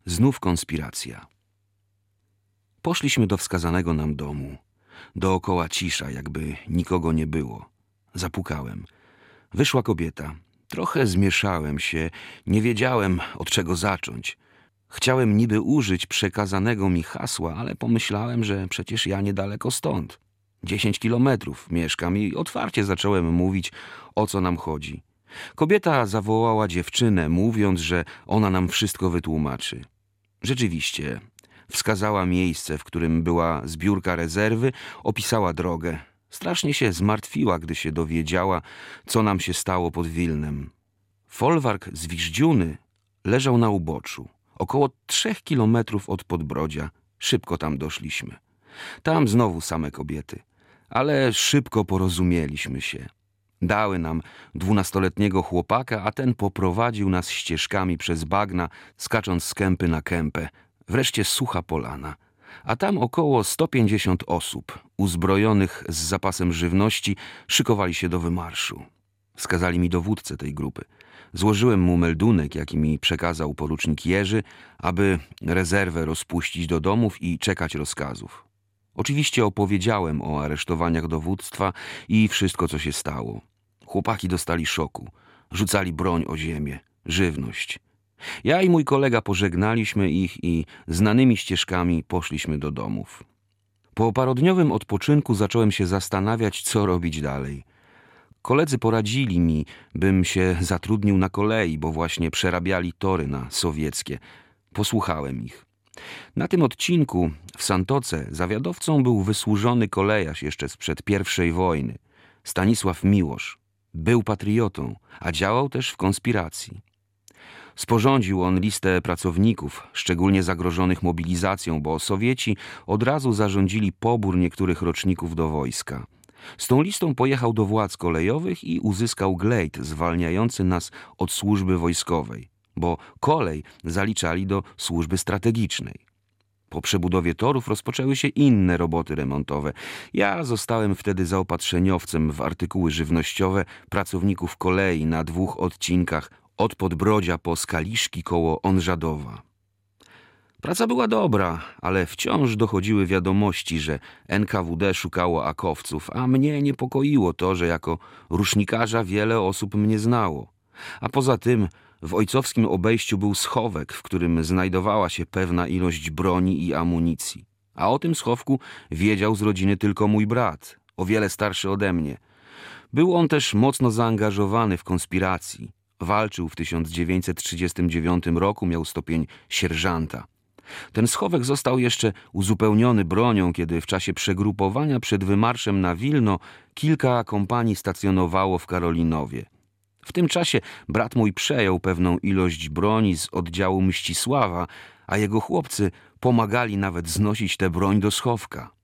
Znów konspiracja. Poszliśmy do wskazanego nam domu. Dookoła cisza, jakby nikogo nie było. Zapukałem. Wyszła kobieta. Trochę zmieszałem się, nie wiedziałem, od czego zacząć. Chciałem niby użyć przekazanego mi hasła, ale pomyślałem, że przecież ja niedaleko stąd. 10 kilometrów mieszkam i otwarcie zacząłem mówić, o co nam chodzi. Kobieta zawołała dziewczynę, mówiąc, że ona nam wszystko wytłumaczy. Rzeczywiście, wskazała miejsce, w którym była zbiórka rezerwy, opisała drogę. Strasznie się zmartwiła, gdy się dowiedziała, co nam się stało pod Wilnem. Folwark z Wiżdziuny leżał na uboczu, około 3 kilometrów od Podbrodzia. Szybko tam doszliśmy. Tam znowu same kobiety, ale szybko porozumieliśmy się. Dały nam 12-letniego chłopaka, a ten poprowadził nas ścieżkami przez bagna, skacząc z kępy na kępę. Wreszcie sucha polana, a tam około 150 osób, uzbrojonych z zapasem żywności, szykowali się do wymarszu. Wskazali mi dowódcę tej grupy. Złożyłem mu meldunek, jaki mi przekazał porucznik Jerzy, aby rezerwę rozpuścić do domów i czekać rozkazów. Oczywiście opowiedziałem o aresztowaniach dowództwa i wszystko, co się stało. Chłopaki dostali szoku. Rzucali broń o ziemię, żywność. Ja i mój kolega pożegnaliśmy ich i znanymi ścieżkami poszliśmy do domów. Po parodniowym odpoczynku zacząłem się zastanawiać, co robić dalej. Koledzy poradzili mi, bym się zatrudnił na kolei, bo właśnie przerabiali tory na sowieckie. Posłuchałem ich. Na tym odcinku w Santoce zawiadowcą był wysłużony kolejarz jeszcze sprzed I wojny, Stanisław Miłosz. Był patriotą, a działał też w konspiracji. Sporządził on listę pracowników, szczególnie zagrożonych mobilizacją, bo Sowieci od razu zarządzili pobór niektórych roczników do wojska. Z tą listą pojechał do władz kolejowych i uzyskał glejt zwalniający nas od służby wojskowej, bo kolej zaliczali do służby strategicznej. Po przebudowie torów rozpoczęły się inne roboty remontowe. Ja zostałem wtedy zaopatrzeniowcem w artykuły żywnościowe pracowników kolei na 2 odcinkach od Podbrodzia po Skaliszki koło Onżadowa. Praca była dobra, ale wciąż dochodziły wiadomości, że NKWD szukało akowców, a mnie niepokoiło to, że jako rusznikarza wiele osób mnie znało. A poza tym w ojcowskim obejściu był schowek, w którym znajdowała się pewna ilość broni i amunicji. A o tym schowku wiedział z rodziny tylko mój brat, o wiele starszy ode mnie. Był on też mocno zaangażowany w konspiracji. Walczył w 1939 roku, miał stopień sierżanta. Ten schowek został jeszcze uzupełniony bronią, kiedy w czasie przegrupowania przed wymarszem na Wilno kilka kompanii stacjonowało w Karolinowie. W tym czasie brat mój przejął pewną ilość broni z oddziału Mścisława, a jego chłopcy pomagali nawet znosić tę broń do schowka.